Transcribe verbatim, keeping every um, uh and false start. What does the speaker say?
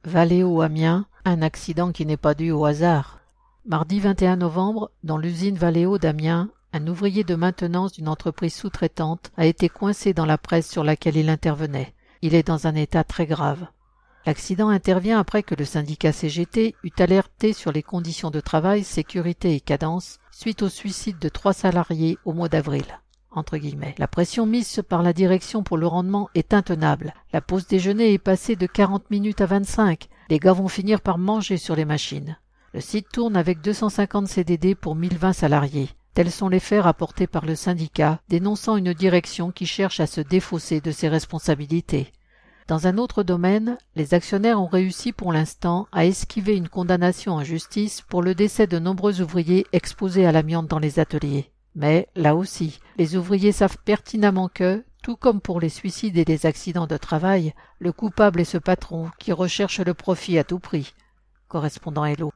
Valeo-Amiens, un accident qui n'est pas dû au hasard. Mardi vingt et un novembre, dans l'usine Valeo d'Amiens, un ouvrier de maintenance d'une entreprise sous-traitante a été coincé dans la presse sur laquelle il intervenait. Il est dans un état très grave. L'accident intervient après que le syndicat C G T eut alerté sur les conditions de travail, sécurité et cadence suite au suicide de trois salariés au mois d'avril. Entre guillemets. La pression mise par la direction pour le rendement est intenable. La pause déjeuner est passée de quarante minutes à vingt-cinq. Les gars vont finir par manger sur les machines. Le site tourne avec deux cent cinquante C D D pour mille vingt salariés. Tels sont les faits rapportés par le syndicat, dénonçant une direction qui cherche à se défausser de ses responsabilités. Dans un autre domaine, les actionnaires ont réussi pour l'instant à esquiver une condamnation en justice pour le décès de nombreux ouvriers exposés à l'amiante dans les ateliers. Mais, là aussi, les ouvriers savent pertinemment que, tout comme pour les suicides et les accidents de travail, le coupable est ce patron qui recherche le profit à tout prix. Correspondant Hello.